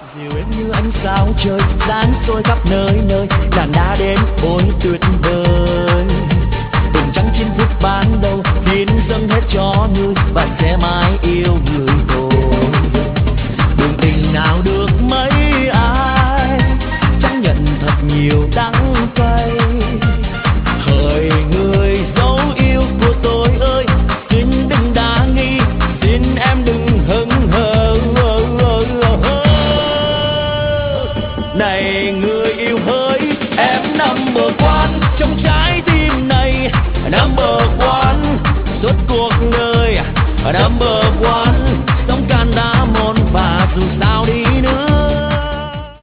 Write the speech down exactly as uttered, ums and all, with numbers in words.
dịu em như ánh sao trời sáng soi khắp nơi nơi, nàng đã đến ôi tuyệt vời. Từng trắng chín phút ban đầu xin dâng hết cho người và sẽ mãi yêu người tôi. Đường tình nào được mấy ai chẳng nhận thật nhiều đắng cay. Hỡi người dấu yêu của tôi ơi, xin đừng đa nghi, xin em đừng hững hờ. Này người yêu hỡi, em nằm bờ quan trong trái